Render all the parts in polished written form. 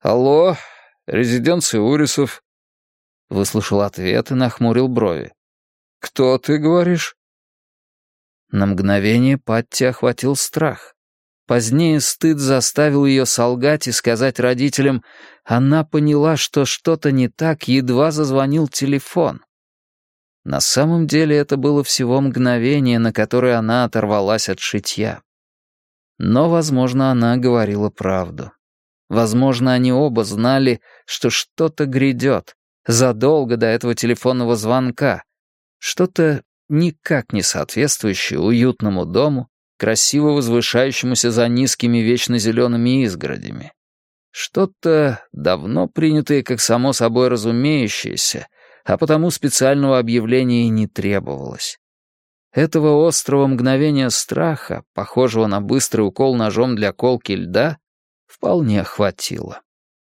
«Алло, резиденция Урисов». Выслушал ответ и нахмурил брови. «Кто ты, говоришь?» На мгновение Патти охватил страх. Позднее стыд заставил ее солгать и сказать родителям, она поняла, что что-то не так, едва зазвонил телефон. На самом деле это было всего мгновение, на которое она оторвалась от шитья. Но, возможно, она говорила правду. Возможно, они оба знали, что что-то грядет, задолго до этого телефонного звонка. Что-то никак не соответствующее уютному дому, красиво возвышающемуся за низкими вечно зелеными изгородями. Что-то давно принятое как само собой разумеющееся, а потому специального объявления и не требовалось. Этого острого мгновения страха, похожего на быстрый укол ножом для колки льда, вполне хватило.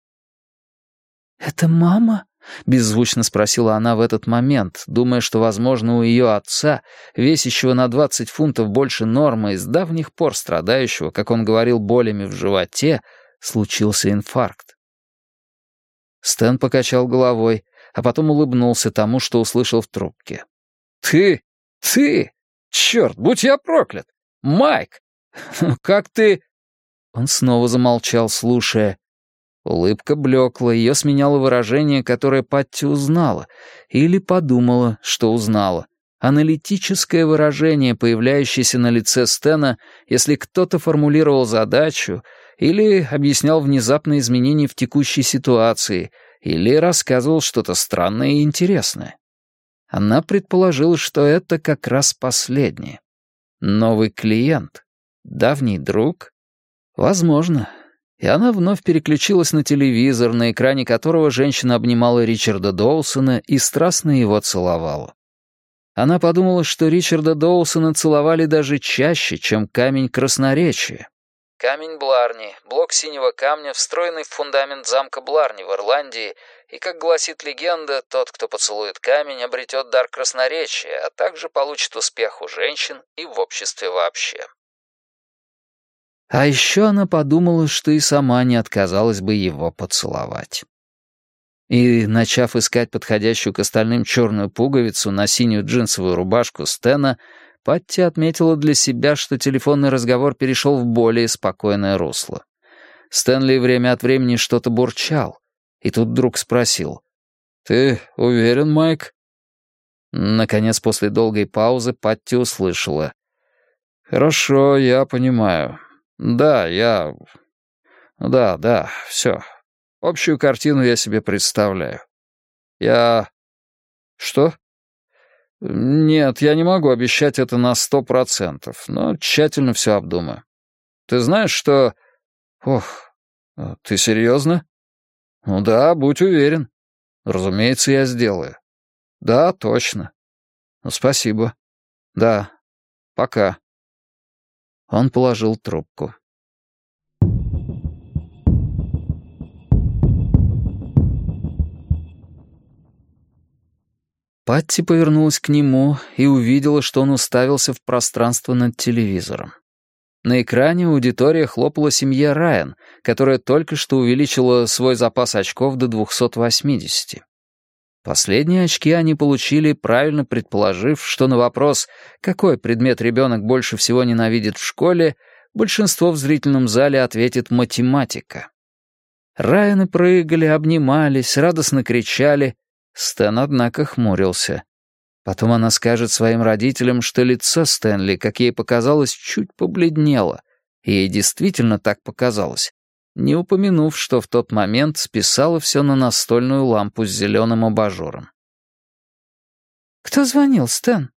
«Это мама?» — беззвучно спросила она в этот момент, думая, что, возможно, у ее отца, весящего на 20 фунтов больше нормы и с давних пор страдающего, как он говорил, болями в животе, случился инфаркт. Стэн покачал головой, а потом улыбнулся тому, что услышал в трубке. «Ты! Черт, будь я проклят! Майк! Как ты...» Он снова замолчал, слушая. Улыбка блекла, ее сменяло выражение, которое Патти узнала, или подумала, что узнала. Аналитическое выражение, появляющееся на лице Стэна, если кто-то формулировал задачу, или объяснял внезапные изменения в текущей ситуации, или рассказывал что-то странное и интересное. Она предположила, что это как раз последнее. Новый клиент? Давний друг? Возможно. И она вновь переключилась на телевизор, на экране которого женщина обнимала Ричарда Доусона и страстно его целовала. Она подумала, что Ричарда Доусона целовали даже чаще, чем камень красноречия. Камень Бларни — блок синего камня, встроенный в фундамент замка Бларни в Ирландии, и, как гласит легенда, тот, кто поцелует камень, обретет дар красноречия, а также получит успех у женщин и в обществе вообще. А еще она подумала, что и сама не отказалась бы его поцеловать. И, начав искать подходящую к остальным черную пуговицу на синюю джинсовую рубашку Стэна, Патти отметила для себя, что телефонный разговор перешел в более спокойное русло. Стэнли время от времени что-то бурчал, и тут вдруг спросил: «Ты уверен, Майк?» Наконец, после долгой паузы, Патти услышала: «Хорошо, я понимаю. Да, все. Общую картину я себе представляю. Что? Нет, я не могу обещать это на 100%, но тщательно все обдумаю. Ты знаешь, что... Ох, ты серьезно? Ну да, будь уверен. Разумеется, я сделаю. Да, точно. Ну, спасибо. Да, пока». Он положил трубку. Патти повернулась к нему и увидела, что он уставился в пространство над телевизором. На экране аудитория хлопала семье Райан, которая только что увеличила свой запас очков до 280. Последние очки они получили, правильно предположив, что на вопрос, какой предмет ребенок больше всего ненавидит в школе, большинство в зрительном зале ответит «математика». Райаны прыгали, обнимались, радостно кричали. Стэн, однако, хмурился. Потом она скажет своим родителям, что лицо Стэнли, как ей показалось, чуть побледнело, и ей действительно так показалось, не упомянув, что в тот момент списала все на настольную лампу с зеленым абажуром. «Кто звонил, Стэн?»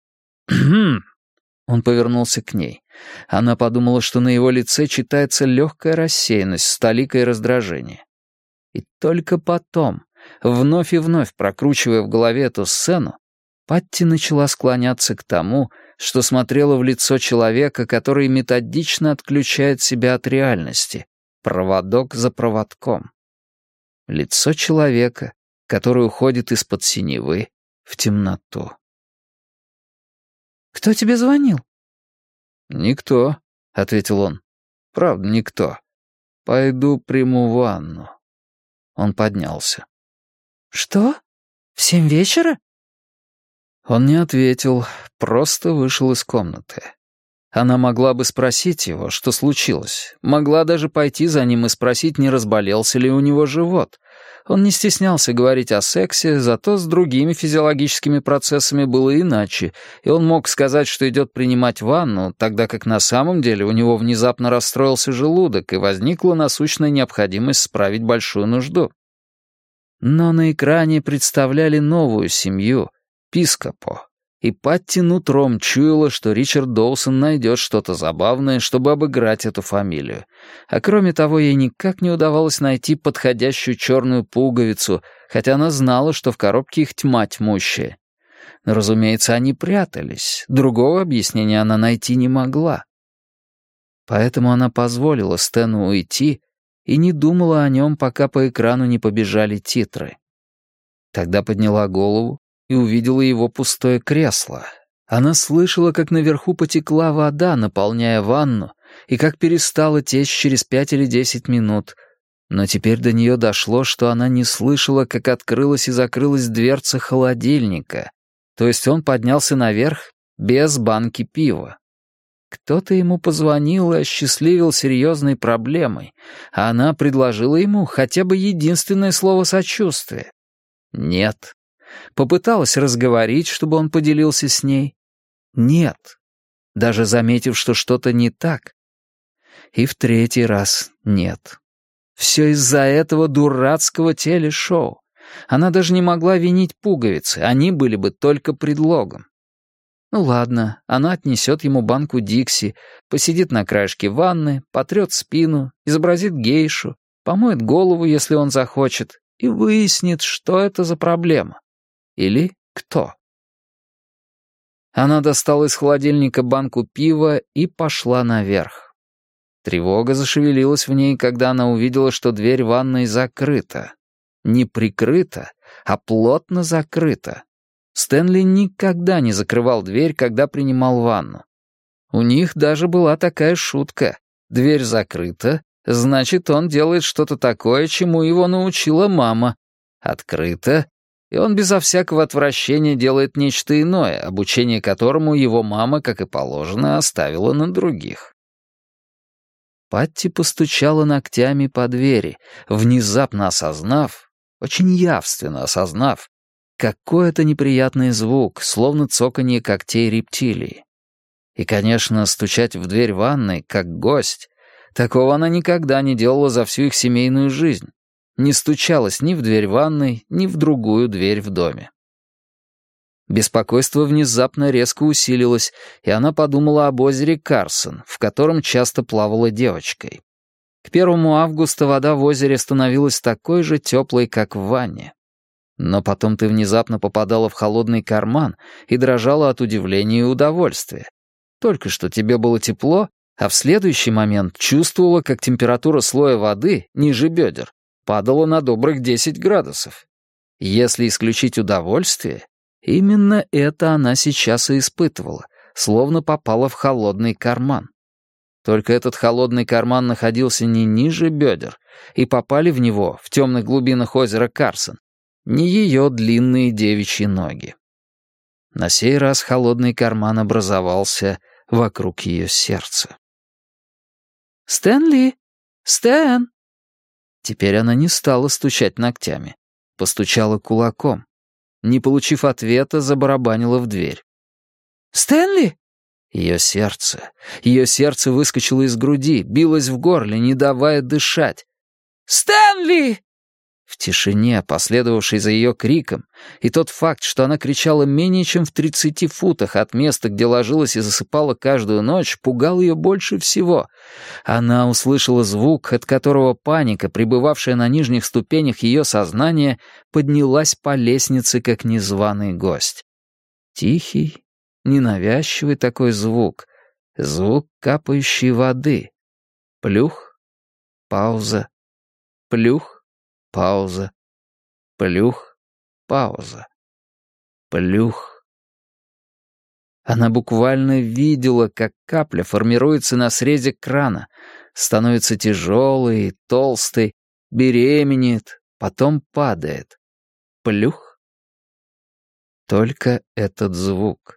Он повернулся к ней. Она подумала, что на его лице читается легкая рассеянность с толикой раздражения. И только потом, вновь и вновь прокручивая в голове эту сцену, Патти начала склоняться к тому, что смотрела в лицо человека, который методично отключает себя от реальности, проводок за проводком. Лицо человека, который уходит из-под синевы в темноту. «Кто тебе звонил?» «Никто», — ответил он. «Правда, никто. Пойду приму ванну». Он поднялся. «Что? В 7 вечера?» Он не ответил, просто вышел из комнаты. Она могла бы спросить его, что случилось. Могла даже пойти за ним и спросить, не разболелся ли у него живот. Он не стеснялся говорить о сексе, зато с другими физиологическими процессами было иначе, и он мог сказать, что идет принимать ванну, тогда как на самом деле у него внезапно расстроился желудок и возникла насущная необходимость справить большую нужду. Но на экране представляли новую семью, Пископо, и Патти нутром чуяла, что Ричард Доусон найдет что-то забавное, чтобы обыграть эту фамилию. А кроме того, ей никак не удавалось найти подходящую черную пуговицу, хотя она знала, что в коробке их тьма тьмущая. Но, разумеется, они прятались. Другого объяснения она найти не могла. Поэтому она позволила Стэну уйти и не думала о нем, пока по экрану не побежали титры. Тогда подняла голову и увидела его пустое кресло. Она слышала, как наверху потекла вода, наполняя ванну, и как перестала течь через 5 или 10 минут. Но теперь до нее дошло, что она не слышала, как открылась и закрылась дверца холодильника. То есть он поднялся наверх без банки пива. Кто-то ему позвонил и осчастливил серьезной проблемой, а она предложила ему хотя бы единственное слово сочувствия. Нет. Попыталась разговорить, чтобы он поделился с ней. Нет. Даже заметив, что что-то не так. И в 3-й раз нет. Все из-за этого дурацкого телешоу. Она даже не могла винить пуговицы, они были бы только предлогом. Ну ладно, она отнесет ему банку Дикси, посидит на краешке ванны, потрет спину, изобразит гейшу, помоет голову, если он захочет, и выяснит, что это за проблема. Или кто. Она достала из холодильника банку пива и пошла наверх. Тревога зашевелилась в ней, когда она увидела, что дверь ванной закрыта. Не прикрыта, а плотно закрыта. Стэнли никогда не закрывал дверь, когда принимал ванну. У них даже была такая шутка. Дверь закрыта, значит, он делает что-то такое, чему его научила мама. Открыта, и он безо всякого отвращения делает нечто иное, обучение которому его мама, как и положено, оставила на других. Патти постучала ногтями по двери, внезапно осознав, очень явственно осознав, какой это неприятный звук, словно цоканье когтей рептилии. И, конечно, стучать в дверь ванной, как гость, такого она никогда не делала за всю их семейную жизнь. Не стучалась ни в дверь ванной, ни в другую дверь в доме. Беспокойство внезапно резко усилилось, и она подумала об озере Карсон, в котором часто плавала девочкой. К 1 августа вода в озере становилась такой же теплой, как в ванне. Но потом ты внезапно попадала в холодный карман и дрожала от удивления и удовольствия. Только что тебе было тепло, а в следующий момент чувствовала, как температура слоя воды ниже бедер падала на добрых 10 градусов. Если исключить удовольствие, именно это она сейчас и испытывала, словно попала в холодный карман. Только этот холодный карман находился не ниже бедер, и попали в него, в темных глубинах озера Карсон, не ее длинные девичьи ноги. На сей раз холодный карман образовался вокруг ее сердца. «Стэнли! Стэн!» Теперь она не стала стучать ногтями. Постучала кулаком. Не получив ответа, забарабанила в дверь. «Стэнли!» Ее сердце выскочило из груди, билось в горле, не давая дышать. «Стэнли!» В тишине, последовавшей за ее криком, и тот факт, что она кричала менее чем в 30 футах от места, где ложилась и засыпала каждую ночь, пугал ее больше всего. Она услышала звук, от которого паника, пребывавшая на нижних ступенях ее сознания, поднялась по лестнице, как незваный гость. Тихий, ненавязчивый такой звук капающей воды. Плюх, пауза, плюх, пауза, плюх, пауза, плюх. Она буквально видела, как капля формируется на срезе крана, становится тяжелой и толстой, беременеет, потом падает. Плюх. Только этот звук.